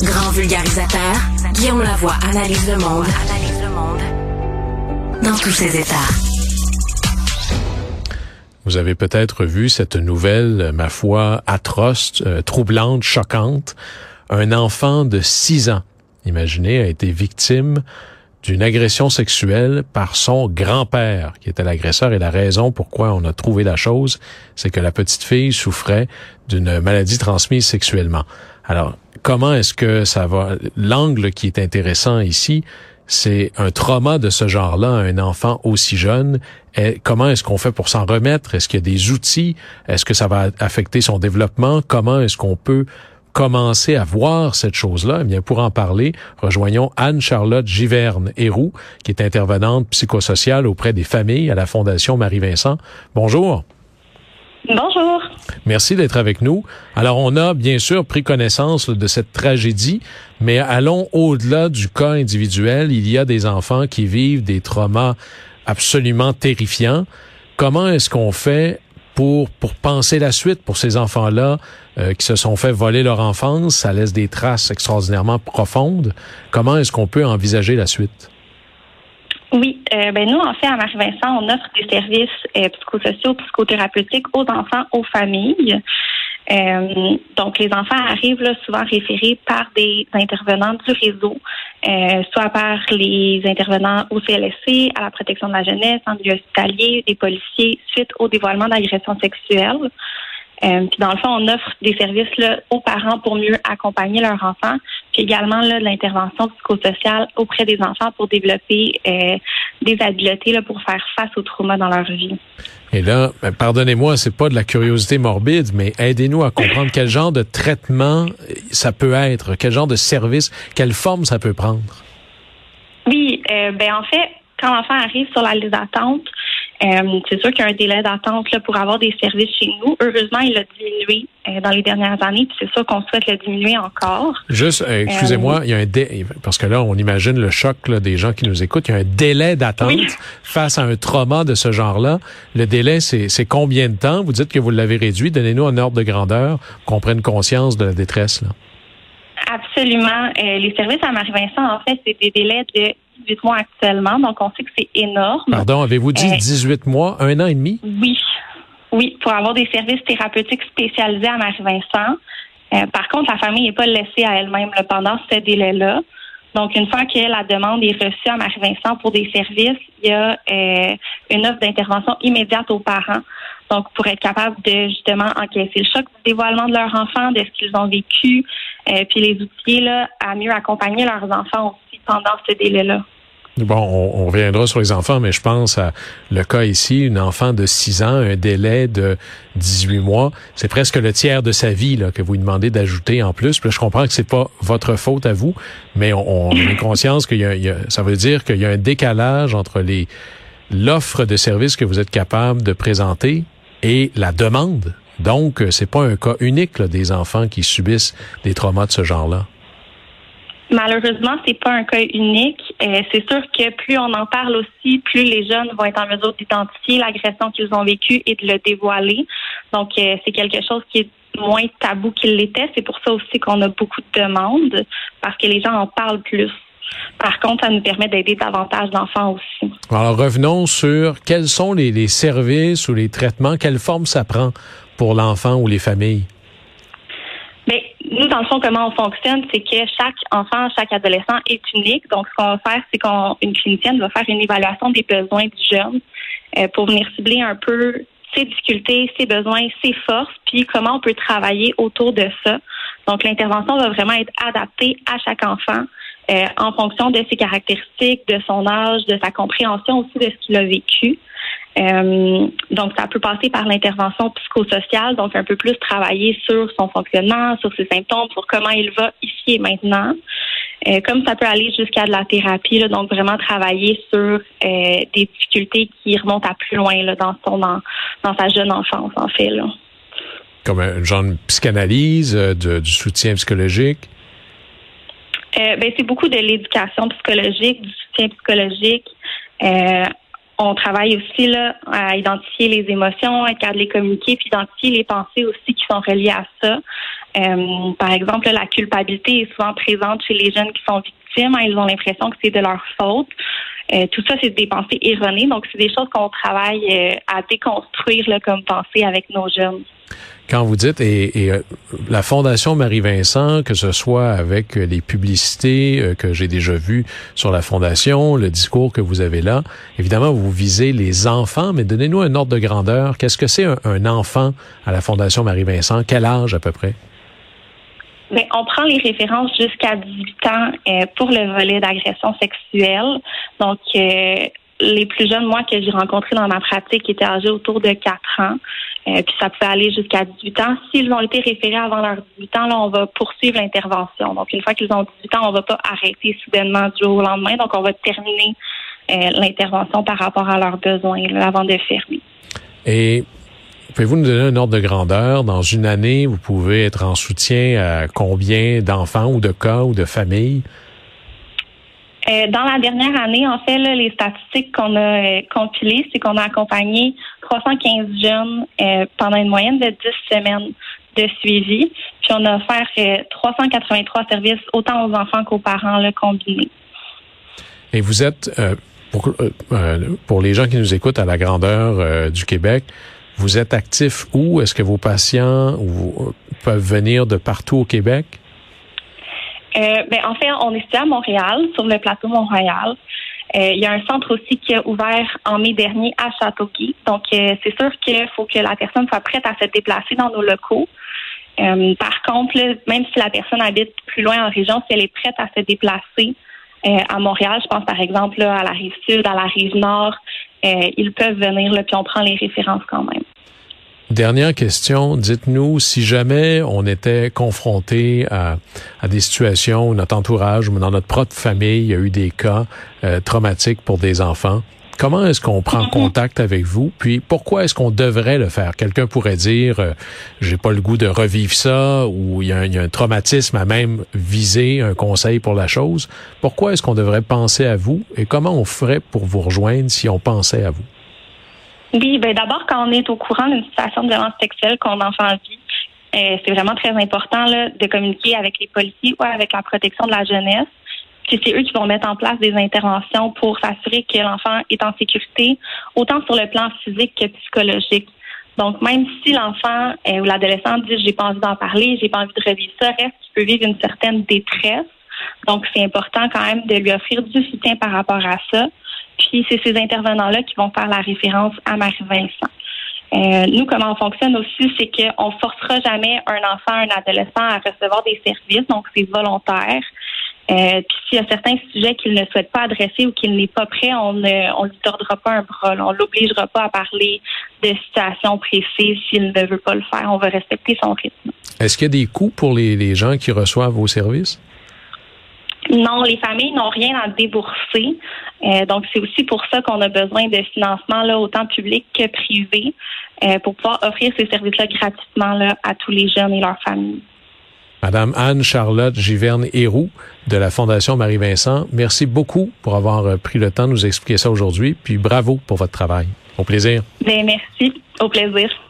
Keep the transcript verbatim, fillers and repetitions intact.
Grand vulgarisateur, Guillaume Lavoie analyse le monde, analyse le monde dans tous ses états. Vous avez peut-être vu cette nouvelle, ma foi, atroce, euh, troublante, choquante. Un enfant de six ans, imaginez, a été victime d'une agression sexuelle par son grand-père, qui était l'agresseur. Et la raison pourquoi on a trouvé la chose, c'est que la petite fille souffrait d'une maladie transmise sexuellement. Alors, comment est-ce que ça va? L'angle qui est intéressant ici, c'est un trauma de ce genre-là à un enfant aussi jeune. Et comment est-ce qu'on fait pour s'en remettre? Est-ce qu'il y a des outils? Est-ce que ça va affecter son développement? Comment est-ce qu'on peut commencer à voir cette chose-là? Eh bien, pour en parler, rejoignons Anne-Charlotte Giverne-Héroux, qui est intervenante psychosociale auprès des familles à la Fondation Marie-Vincent. Bonjour. Bonjour. Merci d'être avec nous. Alors, on a bien sûr pris connaissance là, de cette tragédie, mais allons au-delà du cas individuel. Il y a des enfants qui vivent des traumas absolument terrifiants. Comment est-ce qu'on fait pour pour penser la suite pour ces enfants-là euh, qui se sont fait voler leur enfance? Ça laisse des traces extraordinairement profondes. Comment est-ce qu'on peut envisager la suite? Oui, euh, ben nous, en fait, à Marie-Vincent, on offre des services euh, psychosociaux, psychothérapeutiques aux enfants, aux familles. Euh, donc, les enfants arrivent là, souvent référés par des intervenants du réseau, euh, soit par les intervenants au C L S C, à la protection de la jeunesse, en milieu hospitalier, des policiers, suite au dévoilement d'agressions sexuelles. Euh, puis dans le fond, on offre des services là, aux parents pour mieux accompagner leurs enfants, puis également là, de l'intervention psychosociale auprès des enfants pour développer euh, des habiletés là, pour faire face aux traumas dans leur vie. Et là, pardonnez-moi, c'est pas de la curiosité morbide, mais aidez-nous à comprendre quel genre de traitement ça peut être, quel genre de service, quelle forme ça peut prendre. Oui, euh, ben en fait, quand l'enfant arrive sur la liste d'attente, Euh, c'est sûr qu'il y a un délai d'attente là, pour avoir des services chez nous. Heureusement, il a diminué euh, dans les dernières années, puis c'est sûr qu'on souhaite le diminuer encore. Juste, euh, excusez-moi, euh, il y a un dé... parce que là, on imagine le choc là, des gens qui nous écoutent. Il y a un délai d'attente oui. face à un trauma de ce genre-là. Le délai, c'est, c'est combien de temps? Vous dites que vous l'avez réduit. Donnez-nous un ordre de grandeur, qu'on prenne conscience de la détresse, là. Absolument. Euh, les services à Marie-Vincent, en fait, c'est des délais de dix-huit mois actuellement, donc on sait que c'est énorme. Pardon, avez-vous dit euh, dix-huit mois, un an et demi? Oui. Oui, pour avoir des services thérapeutiques spécialisés à Marie-Vincent. Euh, par contre, la famille n'est pas laissée à elle-même là, pendant ce délai-là. Donc, une fois que la demande est reçue à Marie-Vincent pour des services, il y a euh, une offre d'intervention immédiate aux parents. Donc, pour être capable de justement encaisser le choc du dévoilement de leur enfant, de ce qu'ils ont vécu, euh, puis les outils là, à mieux accompagner leurs enfants aussi pendant ce délai-là. Bon, on, on reviendra sur les enfants, mais je pense à le cas ici, une enfant de six ans, un délai de dix-huit mois. C'est presque le tiers de sa vie là, que vous lui demandez d'ajouter en plus. Puis là, je comprends que c'est pas votre faute à vous, mais on, on a conscience qu'il y a, il y a, ça veut dire qu'il y a un décalage entre les l'offre de services que vous êtes capable de présenter et la demande. Donc, c'est pas un cas unique là, des enfants qui subissent des traumas de ce genre-là. Malheureusement, c'est pas un cas unique. Euh, c'est sûr que plus on en parle aussi, plus les jeunes vont être en mesure d'identifier l'agression qu'ils ont vécue et de le dévoiler. Donc, euh, c'est quelque chose qui est moins tabou qu'il l'était. C'est pour ça aussi qu'on a beaucoup de demandes, parce que les gens en parlent plus. Par contre, ça nous permet d'aider davantage d'enfants aussi. Alors, revenons sur quels sont les, les services ou les traitements, quelle forme ça prend pour l'enfant ou les familles? Bien, nous, dans le fond, comment on fonctionne, c'est que chaque enfant, chaque adolescent est unique. Donc, ce qu'on va faire, c'est qu'une clinicienne va faire une évaluation des besoins du jeune euh, pour venir cibler un peu ses difficultés, ses besoins, ses forces, puis comment on peut travailler autour de ça. Donc, l'intervention va vraiment être adaptée à chaque enfant euh, en fonction de ses caractéristiques, de son âge, de sa compréhension aussi de ce qu'il a vécu. Euh, donc, ça peut passer par l'intervention psychosociale, donc un peu plus travailler sur son fonctionnement, sur ses symptômes, sur comment il va ici et maintenant. Euh, comme ça peut aller jusqu'à de la thérapie, là, donc vraiment travailler sur euh, des difficultés qui remontent à plus loin là, dans son dans, dans sa jeune enfance, en fait. Là. Comme un genre de psychanalyse, de, du soutien psychologique? Euh, ben, c'est beaucoup de l'éducation psychologique, du soutien psychologique. Euh, On travaille aussi là à identifier les émotions, à capable de les communiquer, puis identifier les pensées aussi qui sont reliées à ça. Euh, par exemple, là, la culpabilité est souvent présente chez les jeunes qui sont victimes. Hein, ils ont l'impression que c'est de leur faute. Euh, tout ça, c'est des pensées erronées. Donc, c'est des choses qu'on travaille euh, à déconstruire là, comme pensée avec nos jeunes. Quand vous dites, et, et euh, la Fondation Marie-Vincent, que ce soit avec les publicités euh, que j'ai déjà vues sur la Fondation, le discours que vous avez là, évidemment, vous visez les enfants, mais donnez-nous un ordre de grandeur. Qu'est-ce que c'est un, un enfant à la Fondation Marie-Vincent? Quel âge à peu près? Bien, on prend les références jusqu'à dix-huit ans euh, pour le volet d'agression sexuelle. Donc, euh, les plus jeunes, moi, que j'ai rencontrés dans ma pratique, étaient âgés autour de quatre ans. Euh, puis ça pouvait aller jusqu'à dix-huit ans. S'ils ont été référés avant leurs dix-huit ans, là, on va poursuivre l'intervention. Donc, une fois qu'ils ont dix-huit ans, on va pas arrêter soudainement du jour au lendemain. Donc, on va terminer euh, l'intervention par rapport à leurs besoins là, avant de fermer. Et pouvez-vous nous donner un ordre de grandeur? Dans une année, vous pouvez être en soutien à combien d'enfants ou de cas ou de familles? Euh, dans la dernière année, en fait, là, les statistiques qu'on a euh, compilées, c'est qu'on a accompagné trois cent quinze jeunes euh, pendant une moyenne de dix semaines de suivi. Puis on a offert euh, trois cent quatre-vingt-trois services, autant aux enfants qu'aux parents là, combinés. Et vous êtes, euh, pour, euh, pour les gens qui nous écoutent à la grandeur euh, du Québec, vous êtes actif où? Est-ce que vos patients ou, peuvent venir de partout au Québec? Euh, ben, en fait, on est situé à Montréal, sur le plateau Mont-Royal. Euh, il y a un centre aussi qui a ouvert en mai dernier à Châteauguay. Donc, euh, c'est sûr qu'il faut que la personne soit prête à se déplacer dans nos locaux. Euh, par contre, là, même si la personne habite plus loin en région, si elle est prête à se déplacer euh, à Montréal, je pense par exemple là, à la Rive-Sud, à la Rive-Nord, euh, ils peuvent venir, là, puis on prend les références quand même. Dernière question, dites-nous si jamais on était confronté à, à des situations où notre entourage ou dans notre propre famille, il y a eu des cas euh, traumatiques pour des enfants, comment est-ce qu'on prend contact avec vous? Puis pourquoi est-ce qu'on devrait le faire? Quelqu'un pourrait dire, euh, j'ai pas le goût de revivre ça, ou il y, a un, il y a un traumatisme à même viser un conseil pour la chose. Pourquoi est-ce qu'on devrait penser à vous et comment on ferait pour vous rejoindre si on pensait à vous? Oui, ben d'abord, quand on est au courant d'une situation de violence sexuelle qu'on enfant vit, euh, c'est vraiment très important là, de communiquer avec les policiers ou avec la protection de la jeunesse. Puis c'est eux qui vont mettre en place des interventions pour s'assurer que l'enfant est en sécurité, autant sur le plan physique que psychologique. Donc, même si l'enfant euh, ou l'adolescent dit « j'ai pas envie d'en parler, j'ai pas envie de revivre ça », reste qu'il peut vivre une certaine détresse. Donc, c'est important quand même de lui offrir du soutien par rapport à ça. Puis, c'est ces intervenants-là qui vont faire la référence à Marie-Vincent. Euh, nous, comment on fonctionne aussi, c'est qu'on ne forcera jamais un enfant, un adolescent à recevoir des services, donc c'est volontaire. Euh, puis, s'il y a certains sujets qu'il ne souhaite pas adresser ou qu'il n'est pas prêt, on ne on lui tordra pas un bras. On ne l'obligera pas à parler de situations précises s'il ne veut pas le faire. On va respecter son rythme. Est-ce qu'il y a des coûts pour les, les gens qui reçoivent vos services? Non, les familles n'ont rien à débourser. Euh, donc, c'est aussi pour ça qu'on a besoin de financement là, autant public que privé euh, pour pouvoir offrir ces services-là gratuitement là, à tous les jeunes et leurs familles. Madame Anne-Charlotte Giverne-Héroux de la Fondation Marie-Vincent, merci beaucoup pour avoir pris le temps de nous expliquer ça aujourd'hui. Puis bravo pour votre travail. Au plaisir. Bien, merci. Au plaisir.